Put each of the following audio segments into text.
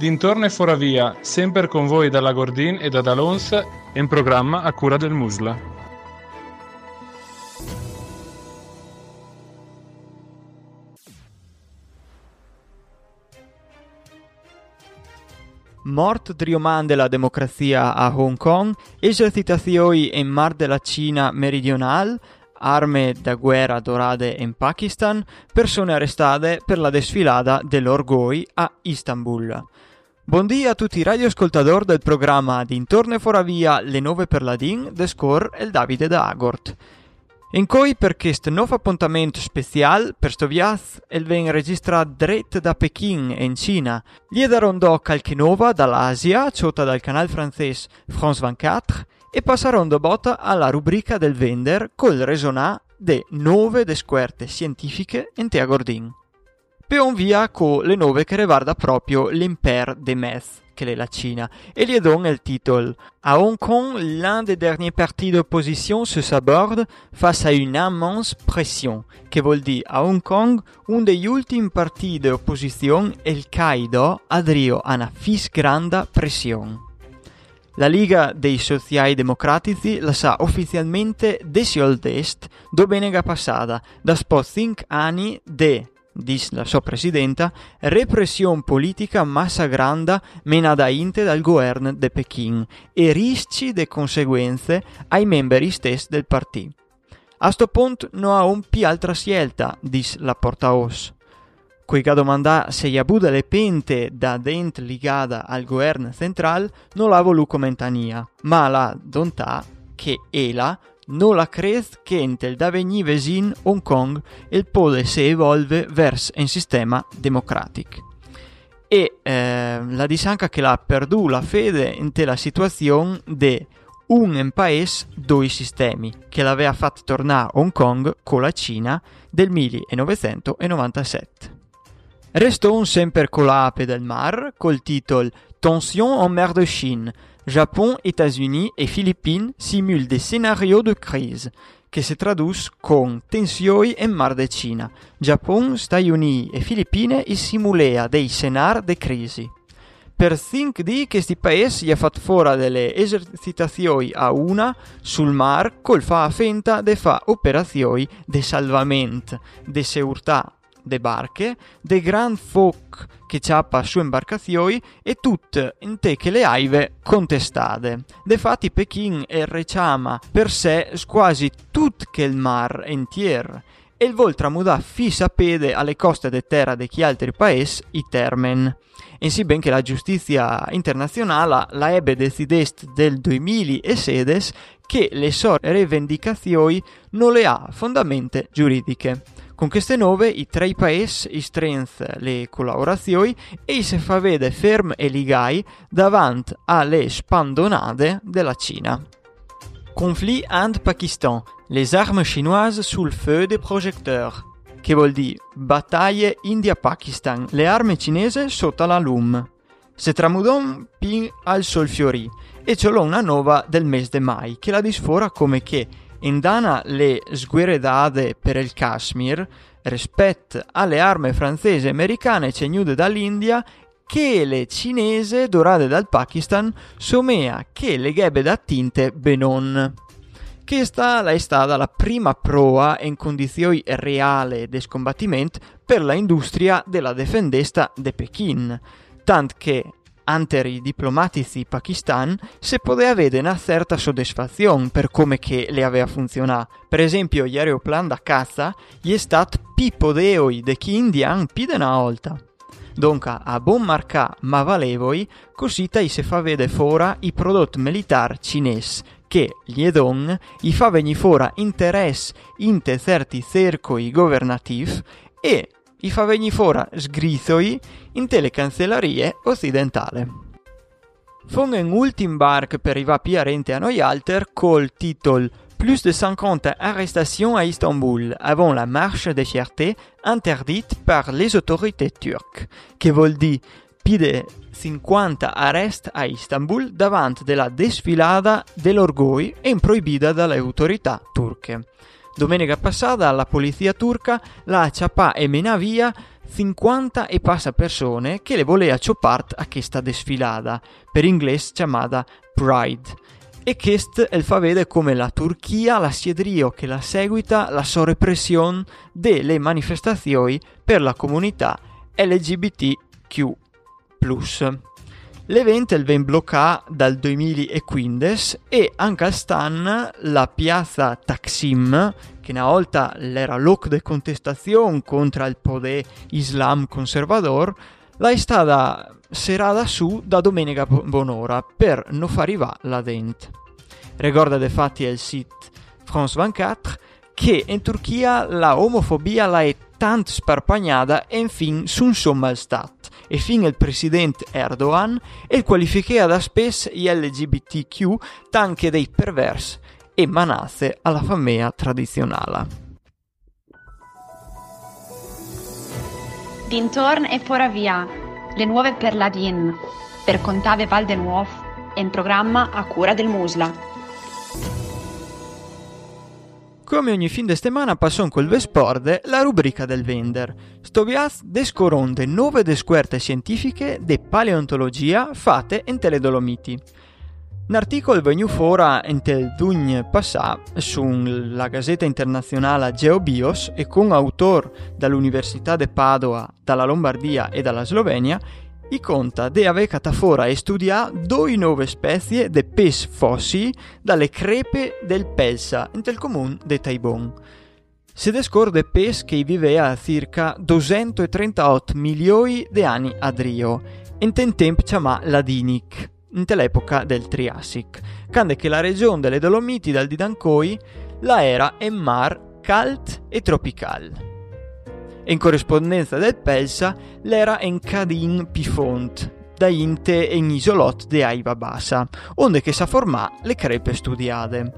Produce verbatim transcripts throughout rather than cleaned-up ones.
Dintorno e Foravia, sempre con voi dalla Gordin e da Dalons, in programma a cura del Musla. Mort triomant de la democrazia a Hong Kong, esercitazioni in Mar della Cina meridionale, arme da guerra dorate in Pakistan, persone arrestate per la desfilata dell'Orgoi a Istanbul. Buondì a tutti i radioascoltatori del programma Dintorno e Foravia, le nove per la Din, de Scor e il Davide da Agort. In cui per questo nuovo appuntamento speciale per sto viaggio il ven registrato diretto da Pechino in Cina, gli darò qualche nova dall'Asia, ciota dal canale francese France ventiquattro, e passerò da botta alla rubrica del Vender col resonà de nove descoperte scientifiche in Tea Gordin. Peon via con le nove che riguarda proprio l'Empire des Meth, che è la Cina, e gli do il titolo. A Hong Kong, l'un des derniers partis d'opposition se saborde face à une immense pression, che vuol dire a Hong Kong, un degli ultimi partiti d'opposizione, il Kaido, adrio a una fis grande pressione. La Liga dei Socialdemocratici la sa ufficialmente desioldest domenica passata, da spo cinque anni de, dis la sua presidenta, repressione politica massa grande menata inte dal governo de Pechino e rischi de conseguenze ai membri stessi del partito. A sto punto non ha un più altra scelta, dis la portavoce. Quei che domanda se gli avuto le pente da dent ligata al governo centrale non l'ha voluto commentare, ma la dontà che ella non la crede che entel da venire vicino Hong Kong il pode si evolve verso un sistema democratico. E eh, la dice anche che l'ha perduto la fede in la situazione di un paese, due sistemi, che l'aveva fatto tornare a Hong Kong con la Cina del millenovecentonovantasette. Restò un sempre con l'ape del mar, col titolo Tension en mer de Chine, Japon, États-Unis e Filippine simulent des scénarios de crise, che si traduce con tensioni in mar de Cina. Giappone, Stati Uniti e Filippine simulea dei scenari di crisi. Per cinque di questi paesi gli ha fatto fuori delle esercitazioni a una sul mar col fa finta di fa operazioni di salvamento, di segurità de barche, de gran foc che ciappa su imbarcazioni e tutte in te che le aive contestate. Defatti Pechino e reciama per sé quasi tutto che il mar entier e il vol tramudà fi sapede alle coste de terra de chi altri paesi i termen. E si ben che la giustizia internazionale la ebbe decidest del duemilasedici che le sue rivendicazioni non le ha fondamente giuridiche. Con queste nove i tre paesi stringono le collaborazioni e si fa vedere ferm e ligai davanti alle spandonate della Cina. Conflit Inde-Pakistan. Les armes chinoises sul feu des projecteurs. Che vuol dire battaglie India-Pakistan. Le armi cinesi sotto la lume. Se tramudò pin al sol fiorì e c'è una nuova del mese di mai che la disfora come che in dana le sguerredate per il Kashmir rispetto alle armi francesi e americane cegnute dall'India che le cinese dorate dal Pakistan somea che le ghebe da tinte benon. Questa è stata la prima prova in condizioni reali di scombattimento per la industria della difesa di Pechino, tant che ante i diplomatici pakistan si poteva avere una certa soddisfazione per come che le aveva funzionato. Per esempio, gli aeroplani da cazza gli è stato più podeoi di chi indian più di una volta. Dunque, a buon marcà ma valevoi, così si fa vedere fuori i prodotti militari cinesi che gli don gli fa venire fuori interesse in certi cerchi governativi e gli fa venire fuori sgrizoi in le cancellerie occidentali. Fu un ultimo barco per arrivare più a noi altri col titolo Plus de cinquante arrestations à Istanbul avant la marche de fierté interdite par les autorités turques, che vuol dire più di cinquanta arresti a Istanbul davanti della desfilata dell'orgoglio e proibita dalle autorità turche. Domenica passata la polizia turca l'ha acciappata e mena via cinquanta e passa persone che le volea ciopart a questa desfilada, per inglese chiamata Pride. E questo el fa vedere come la Turchia la siedrio che la seguita la sua repressione delle manifestazioni per la comunità L G B T Q plus. L'evento viene bloccato dal duemilaquindici e anche al stan la piazza Taksim, che una volta era loc di contestazione contro il potere islam conservador, la è stata serata su da domenica bonora per non far arrivare la dent. Ricorda infatti il sito France ventiquattro che in Turchia la omofobia la è tanto sparpagnata e infine sun somma il stat e fin il presidente Erdogan e qualifica da spesso gli L G B T Q tanche dei pervers e manazze alla famiglia tradizionale. Dintorn e fora via, le nuove per la Din, per Contave Val de Nuovo, in programma a cura del Musla. Come ogni fin de settimana passò col Vesporde la rubrica del Vender. Stoviaz descoronde nove descoperte scientifiche de paleontologia fatte in tele Dolomiti. Un articolo venu fuori in tel dugn passà sulla Gazzetta Internazionale GeoBios e con autor dall'Università de Padova, dalla Lombardia e dalla Slovenia, i conta de aver catafora e studia due nuove specie de pes fossi dalle crepe del Pelsa, in tel comune de Taibon. Si descorde pes che viveva a circa duecentotrentotto milioni di anni a Drio, in ten tempo chiamà Ladinic, in l'epoca del Triassic, quando che la regione delle Dolomiti dal Didancoi la era in mar cald e tropical. In corrispondenza del Pelsa l'era in Cadin Pifont, da inte in isolot de Aiva Bassa, onde che sa formà le crepe studiate.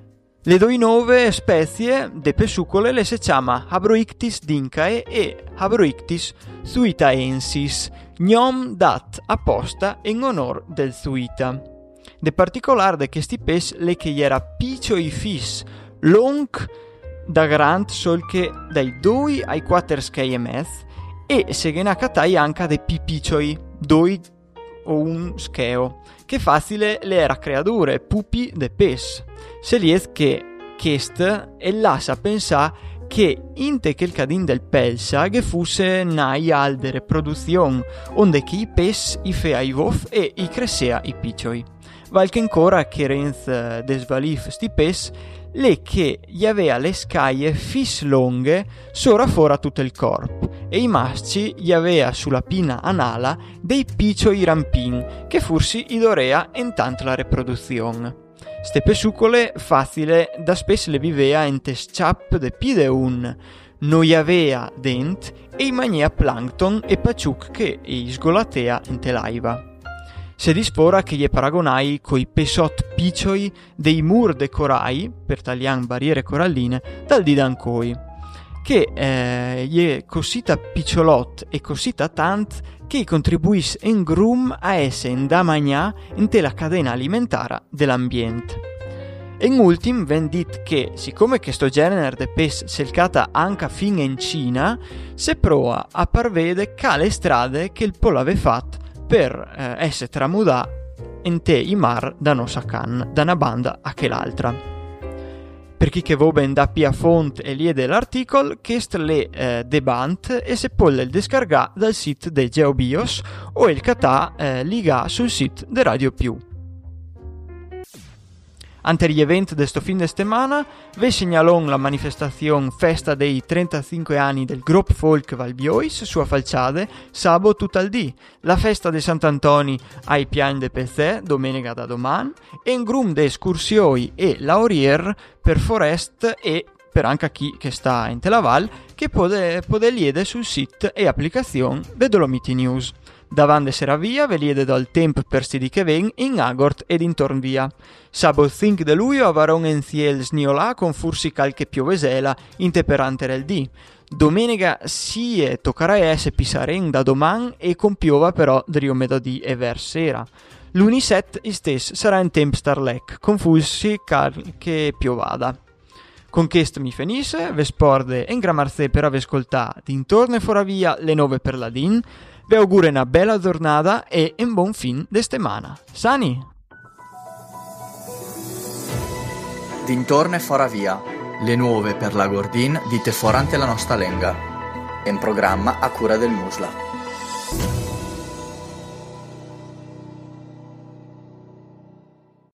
Le due nuove specie de pesucole le si chiama Habroictis dincae e Habroictis thuitaensis, gnom dat apposta in onor del thuita. De particolare de questi pes le che era piccioi fis, long da grant sol che dai due ai quattro schei e mezzo e se che catai anche dei pipiccioi, due o un scheo, che facile le era creature, pupi de pes. Se liet che quest e lascia pensare che inte che il cadin del Pelsa che fosse nai alde reproduzione, onde che i pes i fea i vof e i crescea i piccioi. Valche ancora che renz desvalif sti pes le che gli aveva le scaglie fis longhe sora fora tutto il corpo e i masci gli aveva sulla pinna anala dei piccioi rampin che fursi idorea intanto la riproduzione. Ste pesucole facile da spesso le vivea in te sciap de pideun, non gli aveva dent e i mania plankton e paciuc che i sgolatea in te laiva. Se dispora che gli paragonai coi pesot piccioi dei mur de corai, per taglian barriere coralline, dal Didancoi, che eh, gli cosita picciolot e cosita tant che contribuis in grum a essere in da magnà in te la catena alimentare dell'ambiente. E in ultim ven dit che, siccome questo genere de pes selcata anche fin in Cina, se prova a parvede cale strade che il polo ave fatto per eh, essere tramudà in te i mar da nostra can, da una banda a che l'altra. Per chi che voben da pia font e liede l'articolo, che le eh, debant e se polle il descarga dal sito de GeoBios o il catà eh, liga sul sito de Radio Più. Ante gli eventi di sto fin de settimana, vi segnalò la manifestazione festa dei trentacinque anni del gruppo folk Valbiois su Falciade, sabato tutto al dì, la festa di Sant'Antoni ai Piani de Pezzè, domenica da domani, e un grum de escursioni e laurier per Forest e per anche chi che sta in Telaval, che può liede sul sito e applicazione de Dolomiti News. Davanti sera via ve liede dal tempo per sti che ven in Agort ed intorno via. Sabato cinque de luglio avaron en ciel sniolà con fursi calche piovesela intemperante il dì. Domenica sie toccherà essere pisaren da doman e con piova però drio medodì e ver sera. Lunedì sette istes sarà in temp starlec con fursi calche piovada. Con questo mi finisce, ve sporde in gramarze per aver ascoltato dintorno e fuori via le nove per la din. Vi auguro una bella giornata e un buon fin de settimana. Sani! Dintorno e fuori via, le nuove per la Gordin dite forante la nostra lenga. In programma a cura del Musla.